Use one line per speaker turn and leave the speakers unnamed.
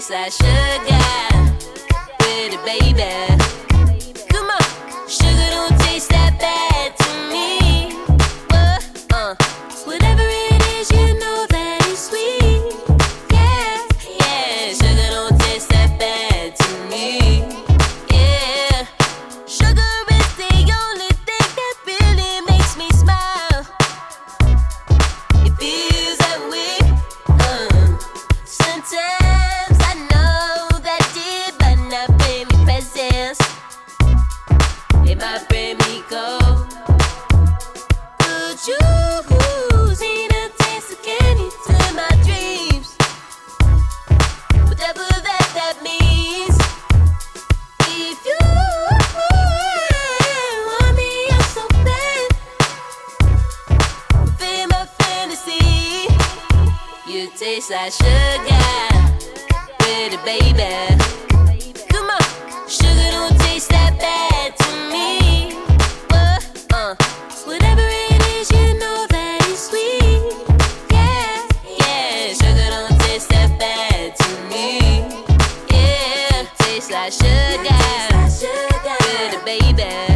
taste like sugar with it, baby. Come on, sugar don't taste that bad to me. Whatever it is, you know that it's sweet. Yeah, yeah, sugar don't taste that bad to me. Yeah, sugar is the only thing that really makes me smile. It feels that way. Sometimes I know that it might not bring me presents. It might bring me gold. Could you see the taste of candy to my dreams? Whatever that means. If you want me, I'm so bad. Feel my fantasy. You taste like sugar with it, baby. Come on, sugar don't taste that bad to me. Whatever it is, you know that it's sweet. Yeah, yeah, sugar don't taste that bad to me. Yeah, taste like sugar with it, baby.